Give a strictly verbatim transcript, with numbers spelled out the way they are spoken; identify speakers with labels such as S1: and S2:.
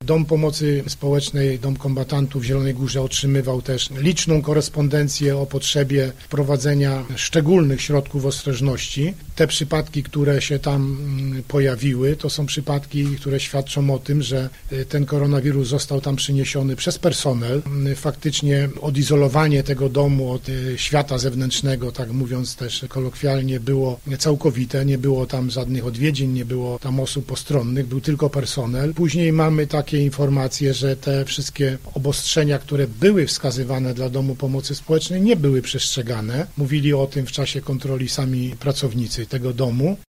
S1: Dom Pomocy Społecznej, Dom Kombatantów w Zielonej Górze otrzymywał też liczną korespondencję o potrzebie wprowadzenia szczególnych środków ostrożności. Te przypadki, które się tam pojawiły, to są przypadki, które świadczą o tym, że ten koronawirus został tam przyniesiony przez personel. Faktycznie odizolowanie tego domu od świata zewnętrznego, tak mówiąc też kolokwialnie, było całkowite. Nie było tam żadnych odwiedzin, nie było tam osób postronnych, był tylko personel. Później mamy takie informacje, że te wszystkie obostrzenia, które były wskazywane dla Domu Pomocy Społecznej, nie były przestrzegane. Mówili o tym w czasie kontroli sami pracownicy tego domu.